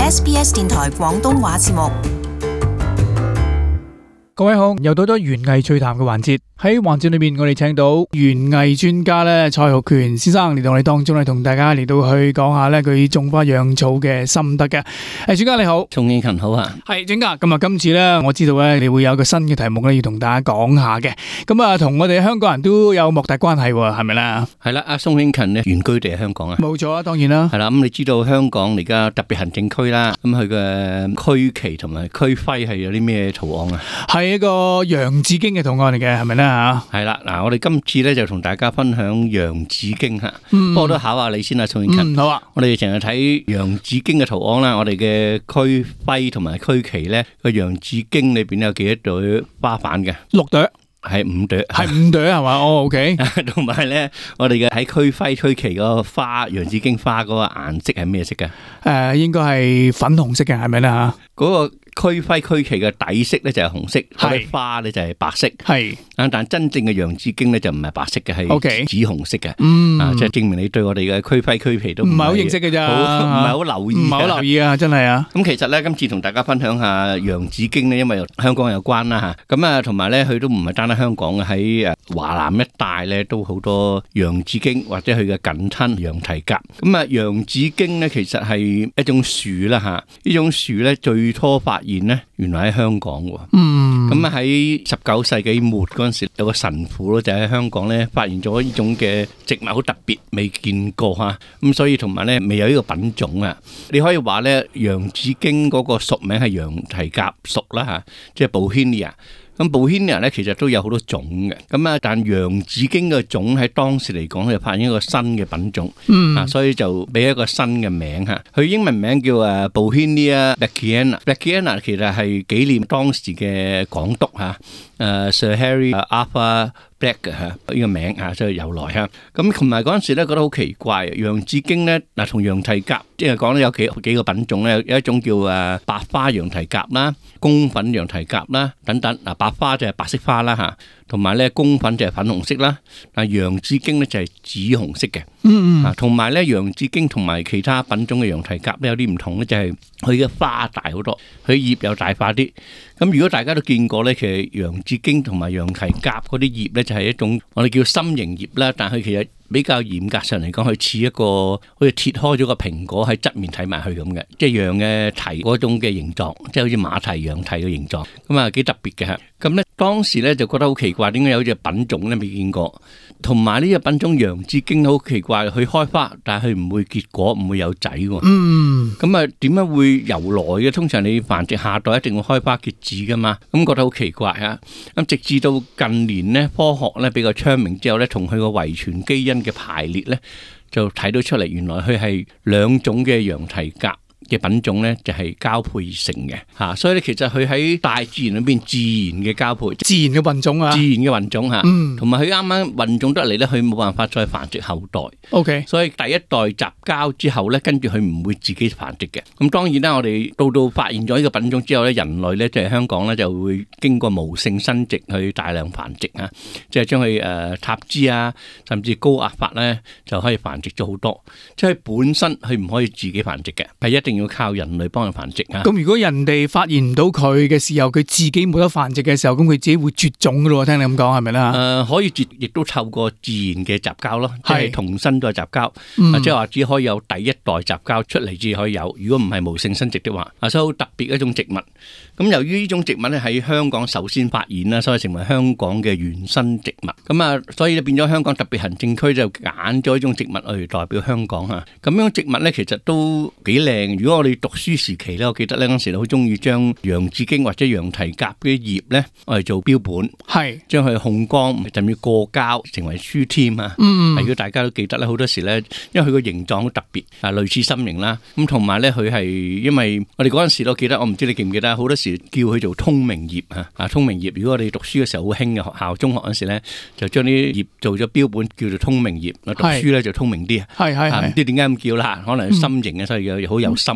SBS 電台廣東話節目。 各位好，又到咗園藝趣談嘅環節。喺環節裏面，我哋請到園藝專家咧蔡浩權先生嚟到我哋當中咧，同大家嚟到去講下咧佢種花養草嘅心得嘅。專家你好， 宋慶勤好啊。 係專家，咁啊今次咧我知道咧你會有個新嘅題目咧要同大家講下嘅。咁啊同我哋香港人都有莫大關係喎，係咪咧？ 係啦，阿宋慶勤咧原居地係香港啊。 冇錯啊，當然啦。 係啦，咁你知道香港而家特別行政區啦，咁佢嘅區旗同埋區徽係有啲咩圖案啊？ 係一個洋紫荊嘅圖案嚟嘅，係咪咧吓？ 係啦，嗱，我哋今次咧就同大家分享洋紫荊吓，不過都考下你先啊，宋慶勤。 好啊。我哋成日睇洋紫荊嘅圖案啦，我哋嘅區徽同埋區旗咧個洋紫荊裏邊有幾多朵花瓣嘅 ？6朵。 係5朵， 係5朵係嘛？哦 ，OK。 同埋咧，我哋嘅喺區徽區旗嗰個花洋紫荊花嗰個顏色係咩色嘅？ 應該係粉紅色嘅，係咪咧吓？ 嗰個區徽區旗嘅底色咧就係紅色，係花咧就係白色，係。但真正嘅洋紫荊咧就唔係白色嘅，係紫紅色嘅。即係證明你對我哋嘅區徽區旗都唔係好認識嘅咋，唔係好留意， 唔係好留意啊！真係啊。 咁其實咧，今次同大家分享下洋紫荊咧，因為香港有關啦吓。咁啊，同埋咧，佢都唔係單單香港嘅，喺華南一帶咧都好多洋紫荊或者佢嘅近親羊蹄甲。咁啊，洋紫荊咧其實係一種樹啦吓，呢種樹咧最初發現咧，原來喺香港喎。咁啊喺19世紀末嗰陣時，有個神父咯，就喺香港咧發現咗呢種嘅植物好特別，未見過吓。咁所以同埋咧未有呢個品種啊。你可以話咧，洋紫荊嗰個屬名係羊蹄甲屬啦吓，即係 Bauhinia。咁 Bauhinia 咧其實都有好多種嘅，咁啊但洋紫荊嘅種喺當時嚟講就發現一個新嘅品種，所以就俾一個新嘅名吓，佢英文名叫Bauhinia Blackiana。Blackiana 其實係紀念當時嘅港督吓，Sir Harry Arthur Black 吓呢個名吓，即係由來吓。咁同埋嗰陣時咧覺得好奇怪，洋紫荊咧嗱同羊蹄甲即係講咧有幾個品種咧，有一種叫白花羊蹄甲啦、公粉羊蹄甲啦等等。嗱，白花就係白色花啦吓，同埋咧公粉就係粉紅色啦。嗱，洋紫荊咧就係紫紅色嘅。同埋咧洋紫荊同埋其他品種嘅羊蹄甲咧有啲唔同咧，就係佢嘅花大好多，佢葉又大化啲。咁如果大家都見過咧，其實洋紫荊同埋羊蹄甲嗰啲葉咧就係一種我哋叫心形葉啦，但係其實比較嚴格上嚟講，佢似一個好似切開咗個蘋果喺側面睇埋去咁嘅，即係羊嘅蹄嗰種嘅形狀，即係好似馬蹄、羊蹄嘅形狀，咁啊幾特別嘅嚇。咁咧當時咧就覺得好奇怪，點解有隻品種咧未見過？同埋呢隻品種洋紫荊好奇怪，佢開花，但係佢唔會結果，唔會有仔喎。咁啊點解會由來嘅？通常你繁殖下代一定會開花結籽噶嘛，咁覺得好奇怪啊！咁直至到近年咧，科學咧比較昌明之後咧，同佢個遺傳基因嘅排列咧，就睇到出嚟，原來佢係兩種嘅羊蹄甲嘅品種咧，就係交配而成嘅吓，所以咧其實佢喺大自然裏邊自然嘅交配， 自然嘅混種啊， 自然嘅混種吓，同埋佢啱啱混種得嚟咧，佢冇辦法再繁殖後代。OK， 所以第一代雜交之後咧，跟住佢唔會自己繁殖嘅。咁當然啦，我哋到發現咗呢個品種之後咧，人類咧即係香港咧就會經過無性生殖去大量繁殖啊，即係將佢插枝啊，甚至高壓法咧就可以繁殖咗好多。即係本身佢唔可以自己繁殖嘅，係一定要靠人類幫佢繁殖啊！ 咁如果人哋發現唔到佢嘅時候，佢自己冇得繁殖嘅時候，咁佢自己會絕種噶咯？聽你咁講係咪啦？ 可以絕，亦都透過自然嘅雜交咯，即係同生都係雜交，即係話只可以有第一代雜交出嚟至可以有。如果唔係無性生殖的話，所以好特別一種植物。咁由於呢種植物咧喺香港首先發現啦，所以成為香港嘅原生植物。咁啊，所以咧變咗香港特別行政區就揀咗呢種植物嚟代表香港啊。咁樣植物咧其實都幾靚。如果我哋讀書時期咧，我記得咧嗰陣時好中意將洋紫荊或者羊蹄甲啲葉咧，我哋做標本，係將佢控光，甚至過膠成為書添啊。如果大家都記得咧，好多時咧，因為佢個形狀好特別啊，類似心形啦。咁同埋咧，佢係因為我哋嗰陣時都記得，我唔知你記唔記得，好多時叫佢做通明葉啊。通明葉，如果我哋讀書嘅時候好興嘅學校，中學嗰陣時咧，就將啲葉做咗標本，叫做通明葉。讀書咧就通明啲啊。唔知點解咁叫啦，可能心形啊，所以好有心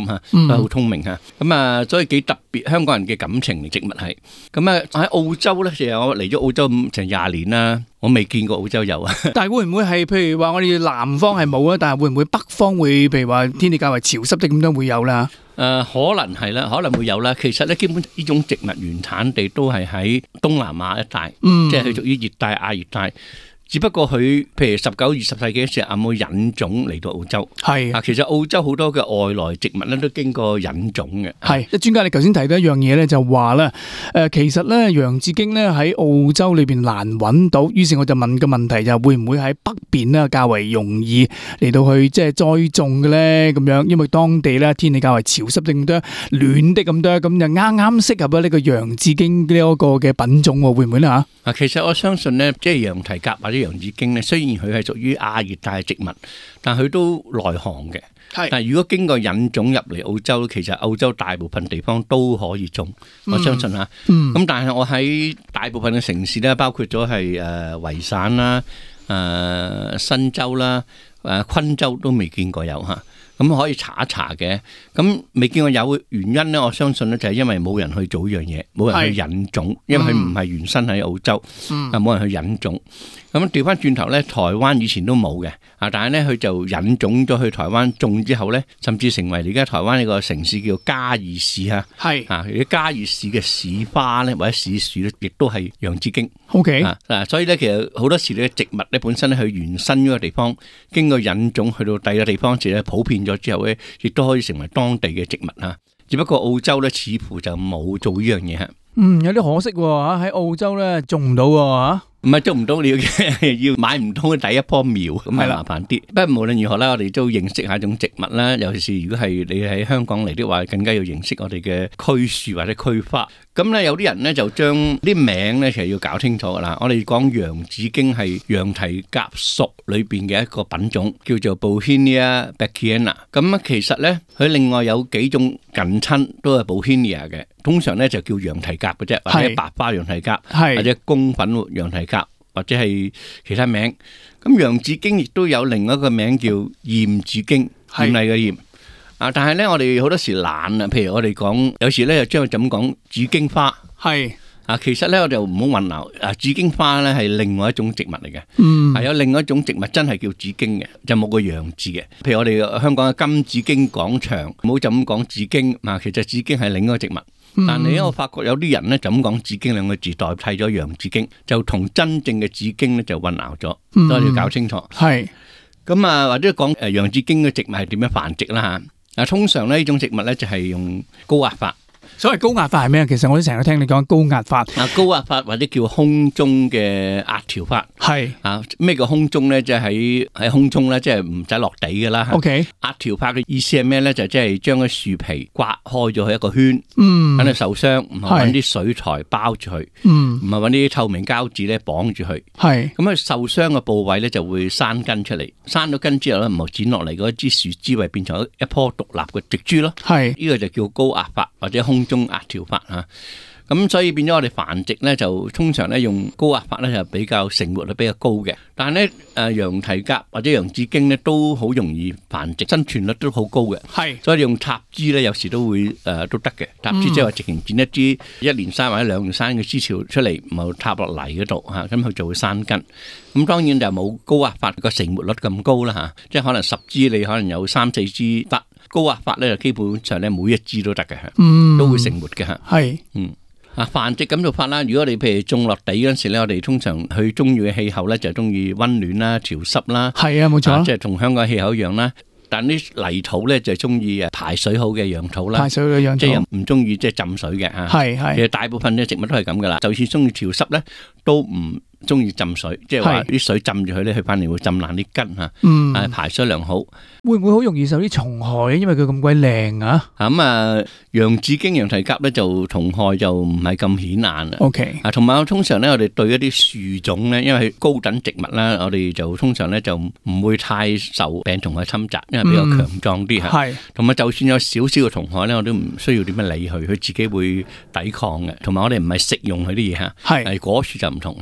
心嚇，都好聰明嚇。咁啊，所以幾特別香港人嘅感情植物係。咁啊喺澳洲咧，其實我嚟咗澳洲成20年啦，我未見過澳洲有啊。 但係會唔會係譬如話我哋南方係冇啊？但係會唔會北方會譬如話天氣較為潮濕啲咁都會有啦？ 可能係啦，可能會有啦。其實咧，基本呢種植物原產地都係喺東南亞一帶，即係佢屬於熱帶、亞熱帶。只不過佢譬如19、20世紀嘅時候有冇引種嚟到澳洲？係啊，其實澳洲好多嘅外來植物咧都經過引種嘅。 係，專家你頭先提到一樣嘢咧，就話咧，其實咧洋紫荊咧喺澳洲裏邊難揾到，於是我就問個問題就會唔會喺北邊咧較為容易嚟到去即係栽種嘅咧？咁樣，因為當地咧天氣較為潮濕啲咁多，暖啲咁多，咁就啱啱適合呢個洋紫荊呢一個嘅品種喎，會唔會咧嚇？ 啊，其實我相信咧，即係羊蹄甲或者洋紫荊咧，雖然佢係屬於亞熱帶植物，但佢都內行嘅。係，但係如果經過引種入嚟澳洲，其實澳洲大部分地方都可以種，我相信嚇。咁但係我喺大部分嘅城市咧，包括咗係維省啦、新州啦、昆州都未見過有嚇。咁可以查一查嘅，咁未見過有嘅原因咧，我相信咧就係因為冇人去做呢樣嘢，冇人去引種，因為佢唔係原生喺澳洲，冇人去引種。咁調翻轉頭咧，台灣以前都冇嘅，但係咧佢就引種咗去台灣種之後咧，甚至成為而家台灣一個城市叫嘉義市嚇。係啊，而嘉義市嘅市花咧或者市樹咧，亦都係洋紫荊。OK 所以咧其實好多時呢植物咧本身咧佢原生嗰個地方，經過引種去到第二個地方時咧普遍咗之後咧，亦都可以成為當地嘅植物嚇。只不過澳洲咧似乎就冇做呢樣嘢嚇。 有啲可惜喎嚇，喺澳洲咧種唔到喎嚇。 唔係種唔到，你要買唔到第一棵苗，咁係麻煩啲。不過無論如何啦，我哋都認識下一種植物啦。尤其是如果係你喺香港嚟的話，更加要認識我哋嘅區樹或者區花。咁咧有啲人咧就將啲名咧其實要搞清楚噶啦。我哋講洋紫荊係羊蹄甲屬裏邊嘅一個品種，叫做 Bauhinia beckiana。咁其實咧佢另外有幾種近親都係 Bauhinia 嘅，通常咧就叫羊蹄甲嘅啫，或者白花羊蹄甲，或者公粉羊蹄甲，或者係其他名。咁洋紫荊亦都有另一個名叫艷紫荊，艷麗嘅艷。但係咧，我哋好多時懶啊。譬如我哋講，有時咧就將佢咁講紫荊花。其實咧我就唔好混淆。紫荊花咧係另外一種植物嚟嘅。有另外一種植物真係叫紫荊嘅，就冇個洋字嘅。譬如我哋香港嘅金紫荊廣場，唔好就咁講紫荊。其實紫荊係另一個植物。但係咧，我發覺有啲人咧就咁講紫荊兩個字代替咗洋紫荊，就同真正嘅紫荊咧就混淆咗，所以要搞清楚。咁或者講洋紫荊嘅植物係點樣繁殖啦嚇。通常呢種植物咧就係用高壓法。 所謂高壓法係咩？其實我都成日聽你講高壓法。 高壓法或者叫空中嘅壓條法。咩叫空中咧？即係喺空中咧，即係唔使落地㗎啦。OK。壓條法嘅意思係咩咧？就即係將個樹皮刮開咗佢一個圈，等佢受傷，唔係揾啲水苔包住佢，唔係揾啲透明膠紙咧綁住佢。咁佢受傷嘅部位咧就會生根出嚟，生咗根之後咧，唔係剪落嚟嗰支樹枝，會變成一棵獨立嘅植株咯。呢個就叫高壓法或者空中壓條法嚇。咁所以變咗我哋繁殖咧，就通常咧用高壓法咧就比較成活率比較高嘅。但係咧羊蹄甲或者洋紫荊咧都好容易繁殖，生存率都好高嘅。所以用插枝咧有時都會都得嘅。插枝即係話直情剪一支1年生或者2年生嘅枝條出嚟，唔好插落泥嗰度嚇，咁佢就會生根。咁當然就冇高壓法個成活率咁高啦嚇，即係可能10枝你可能有3、4枝得。高壓法咧就基本上咧每一枝都得嘅，都會成活嘅嚇。繁殖咁做法啦。如果你譬如種落地嗰陣時咧，我哋通常去中意嘅氣候咧就中意溫暖啦、潮濕啦。冇錯。即係同香港氣候一樣啦。但啲泥土咧就中意排水好嘅養土啦。排水嘅養土。即係又唔中意即係浸水嘅嚇。其實大部分嘅植物都係咁噶啦。就算中意潮濕咧，都唔中意浸水，即係話啲水浸住佢咧，佢反而會浸爛啲根嚇。排水良好。 會唔會好容易受啲蟲害？因為佢咁鬼靚啊！ 洋紫荊、羊蹄甲咧就蟲害就唔係咁顯眼啦。 OK。 同埋通常咧，我哋對一啲樹種咧，因為佢高等植物啦，我哋就通常咧就唔會太受病蟲嘅侵襲，因為比較強壯啲嚇。同埋就算有少少嘅蟲害咧，我都唔需要點樣理佢，佢自己會抵抗嘅。同埋我哋唔係食用佢啲嘢嚇。果樹就唔同啦，果樹我哋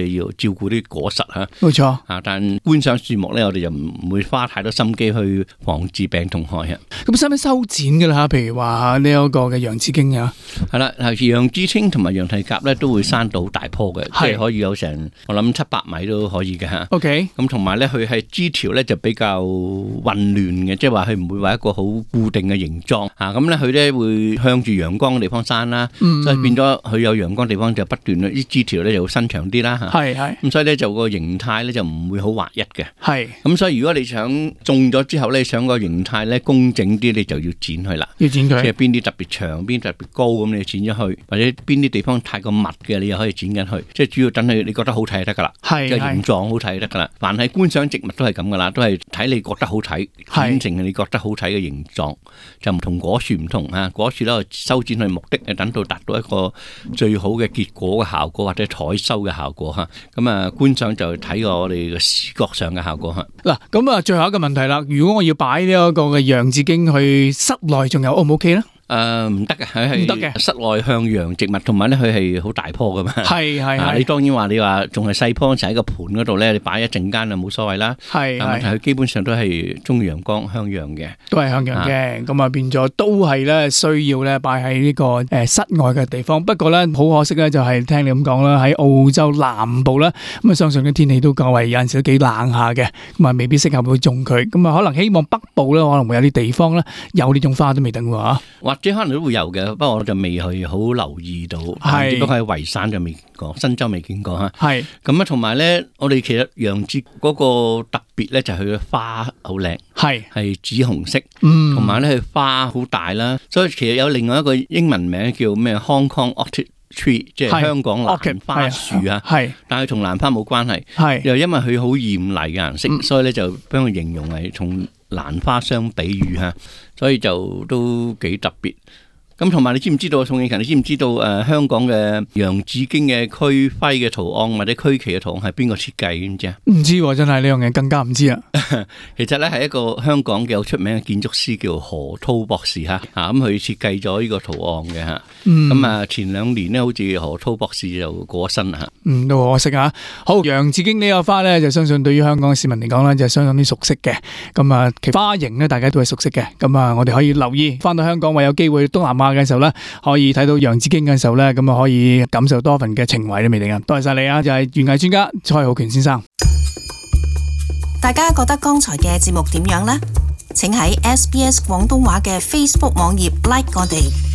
以要照顧啲果實嚇。 冇錯。 但觀賞樹木咧，我哋就唔會花太多心機去防治病蟲害啊。 咁使唔使修剪噶啦？譬如話呢一個嘅洋紫荊啊， 係啦，洋紫荊同埋羊蹄甲咧都會生到好大棵嘅，即係可以有成我諗700米都可以嘅嚇。 OK。 咁同埋咧，佢係枝條咧就比較混亂嘅，即係話佢唔會話一個好固定嘅形狀嚇。咁咧佢咧會向住陽光嘅地方生啦，所以變咗佢有陽光地方就不斷啲枝條咧就會伸長啲啦嚇。係。咁所以咧就個形態咧就唔會好劃一嘅。係。咁所以如果你想種咗之後咧，想個形態咧工整啲，你就要剪佢啦。要剪佢。即係邊啲特別長，邊啲特別高咁，你剪咗去，或者邊啲地方太過密嘅，你又可以剪緊去。即係主要等佢你覺得好睇就得噶啦。係。即係形狀好睇就得噶啦。凡係觀賞植物都係咁噶啦，都係睇你覺得好睇，剪成你覺得好睇嘅形狀，就唔同果樹唔同啊。果樹咧修剪佢目的係等到達到一個最好嘅結果嘅效果，或者採收嘅效果嚇。咁啊觀賞就睇我哋嘅視覺上嘅效果嚇。嗱，咁啊最後一個問題啦，如果我要擺呢一個嘅洋紫荊去室內，仲有 O 唔 OK 咧？唔得嘅，佢係室內向陽植物，同埋咧佢係好大棵噶嘛。係。你當然你話仲係細棵就喺個盤嗰度咧，你擺一陣間就冇所謂啦。係。但係佢基本上都係中意陽光向陽嘅。都係向陽嘅，咁啊變咗都係咧需要咧擺喺呢個室外嘅地方。不過咧好可惜咧，就係聽你咁講啦，喺澳洲南部咧，咁啊相信嘅天氣都較為有陣時都幾冷下嘅，咁啊未必適合去種佢。咁啊可能希望北部咧可能會有啲地方咧有呢種花都未定喎。或者可能都會有嘅，不過我就未去好留意到。只不過喺維山就未見過，新州未見過嚇。係咁啊，同埋咧，我哋其實洋紫嗰個特別咧就係佢嘅花好靚，係紫紅色，同埋咧佢花好大啦。所以其實有另外一個英文名叫咩 Hong Kong Orchid Tree， 即係香港蘭花樹啊。係，但係同蘭花冇關係。係又因為佢好豔麗嘅顏色，所以咧就將佢形容係同蘭花相比喻嚇，所以就都幾特別。咁同埋你知唔知道宋慶勤？你知唔知道香港嘅洋紫荊嘅區徽嘅圖案或者區旗嘅圖案係邊個設計嘅？知唔知啊？唔知，真係呢樣嘢更加唔知啊！其實咧係一個香港嘅好出名嘅建築師叫何濤博士嚇，咁佢設計咗呢個圖案嘅嚇。咁前2年咧，好似何濤博士就過咗身啦嚇。都可惜啊！好，洋紫荊呢個花咧，就相信對於香港嘅市民嚟講咧，就係相當之熟悉嘅。咁啊，其花型咧，大家都係熟悉嘅。咁啊，我哋可以留意翻到香港，或有機會東南亞嘅時候咧，可以睇到洋紫荊嘅時候咧，咁啊可以感受多份嘅情懷都未定啊！多謝晒你啊，就係園藝專家蔡浩權先生。 大家覺得剛才嘅節目點樣呢？請喺SBS 廣東話嘅 Facebook 網頁 like 我哋。